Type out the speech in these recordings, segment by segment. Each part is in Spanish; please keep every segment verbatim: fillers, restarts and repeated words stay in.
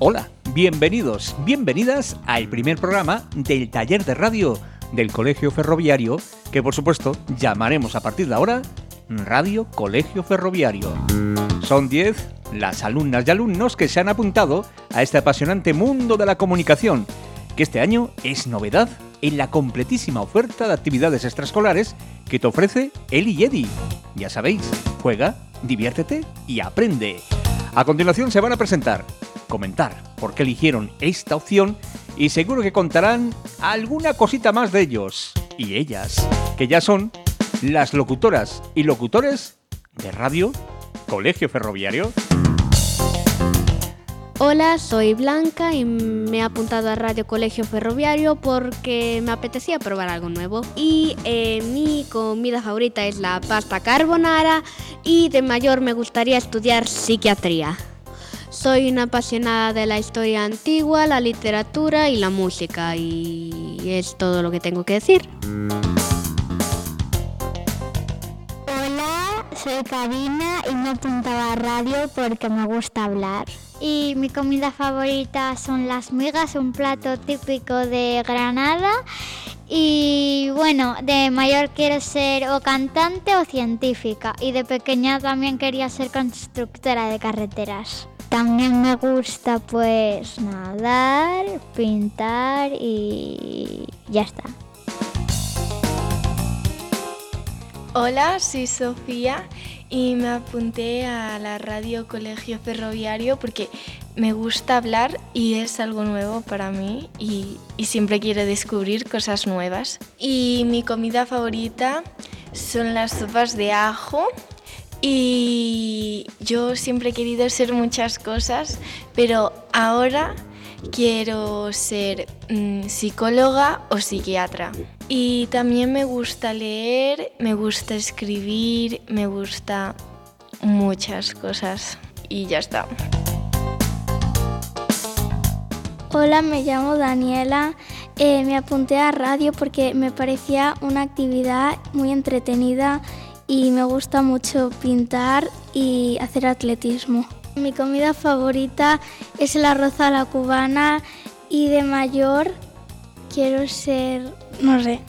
Hola, bienvenidos, bienvenidas al primer programa del taller de radio del Colegio Ferroviario, que por supuesto llamaremos a partir de ahora Radio Colegio Ferroviario. Son diez las alumnas y alumnos que se han apuntado a este apasionante mundo de la comunicación, que este año es novedad en la completísima oferta de actividades extraescolares que te ofrece el I E D I. Ya sabéis, juega, diviértete y aprende. A continuación se van a presentar, comentar por qué eligieron esta opción y seguro que contarán alguna cosita más de ellos y ellas, que ya son las locutoras y locutores de Radio Colegio Ferroviario. Hola, soy Blanca y me he apuntado a Radio Colegio Ferroviario porque me apetecía probar algo nuevo. Y eh, mi comida favorita es la pasta carbonara y de mayor me gustaría estudiar psiquiatría. Soy una apasionada de la historia antigua, la literatura y la música y es todo lo que tengo que decir. Hola, soy Karina y me he apuntado a radio porque me gusta hablar. Y mi comida favorita son las migas, un plato típico de Granada. Y bueno, de mayor quiero ser o cantante o científica. Y de pequeña también quería ser constructora de carreteras. También me gusta pues nadar, pintar y ya está. Hola, soy Sofía y me apunté a la Radio Colegio Ferroviario porque me gusta hablar y es algo nuevo para mí y, y siempre quiero descubrir cosas nuevas. Y mi comida favorita son las sopas de ajo y yo siempre he querido ser muchas cosas, pero ahora quiero ser mmm, psicóloga o psiquiatra. Y también me gusta leer, me gusta escribir, me gusta muchas cosas y ya está. Hola, me llamo Daniela. Eh, me apunté a radio porque me parecía una actividad muy entretenida y me gusta mucho pintar y hacer atletismo. Mi comida favorita es el arroz a la cubana y de mayor quiero ser, no sé.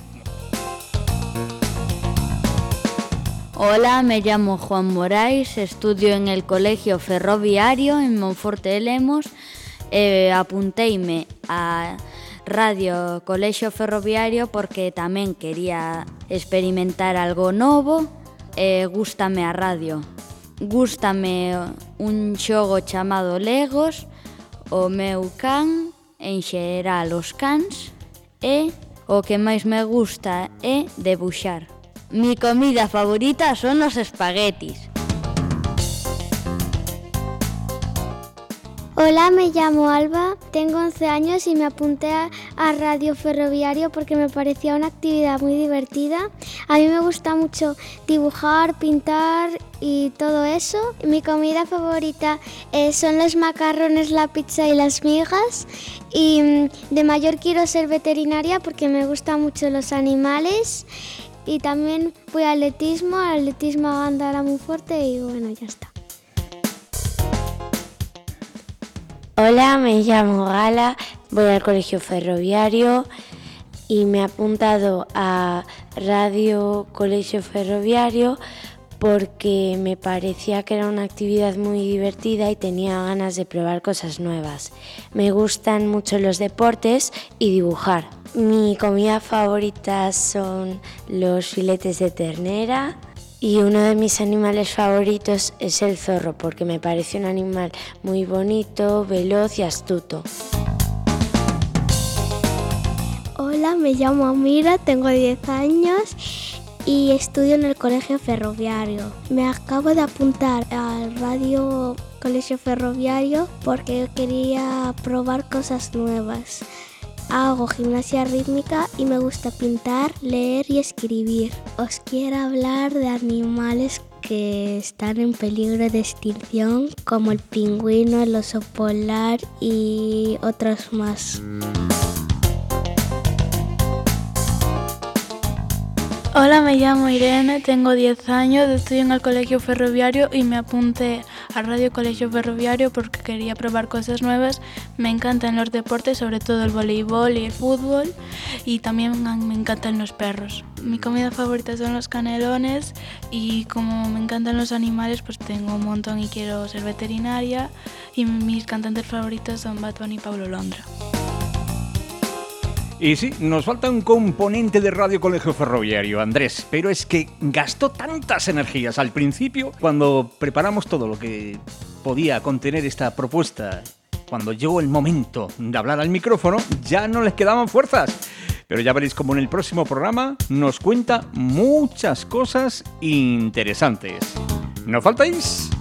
Hola, me llamo Juan Morais, estudio en el Colegio Ferroviario en Monforte de Lemos. Eh, apunteime a Radio Colegio Ferroviario porque tamén quería experimentar algo novo. Eh, gústame a radio. Gústame un xogo chamado Legos, o meu can, en xeral os cans, e o que máis me gusta é debuxar. Mi comida favorita son os espaguetis. Hola, me llamo Alba, tengo once años y me apunté a, a Radio Ferroviario porque me parecía una actividad muy divertida. A mí me gusta mucho dibujar, pintar y todo eso. Mi comida favorita eh, son los macarrones, la pizza y las migas. Y de mayor quiero ser veterinaria porque me gustan mucho los animales. Y también voy al atletismo, al atletismo a Gándara muy fuerte y bueno, ya está. Hola, me llamo Gala, voy al Colegio Ferroviario y me he apuntado a Radio Colegio Ferroviario porque me parecía que era una actividad muy divertida y tenía ganas de probar cosas nuevas. Me gustan mucho los deportes y dibujar. Mi comida favorita son los filetes de ternera. Y uno de mis animales favoritos es el zorro, porque me parece un animal muy bonito, veloz y astuto. Hola, me llamo Amira, tengo diez años y estudio en el Colegio Ferroviario. Me acabo de apuntar al Radio Colegio Ferroviario porque quería probar cosas nuevas. Hago gimnasia rítmica y me gusta pintar, leer y escribir. Os quiero hablar de animales que están en peligro de extinción, como el pingüino, el oso polar y otros más. Hola, me llamo Irene, tengo diez años, estoy en el Colegio Ferroviario y me apunté a Radio Colegio Ferroviario porque quería probar cosas nuevas. Me encantan los deportes, sobre todo el voleibol y el fútbol, y también me encantan los perros. Mi comida favorita son los canelones y como me encantan los animales, pues tengo un montón y quiero ser veterinaria, y mis cantantes favoritos son Bad Bunny y Paulo Londra. Y sí, nos falta un componente de Radio Colegio Ferroviario, Andrés, pero es que gastó tantas energías al principio cuando preparamos todo lo que podía contener esta propuesta. Cuando llegó el momento de hablar al micrófono, ya no les quedaban fuerzas. Pero ya veréis como en el próximo programa nos cuenta muchas cosas interesantes. ¿No faltáis?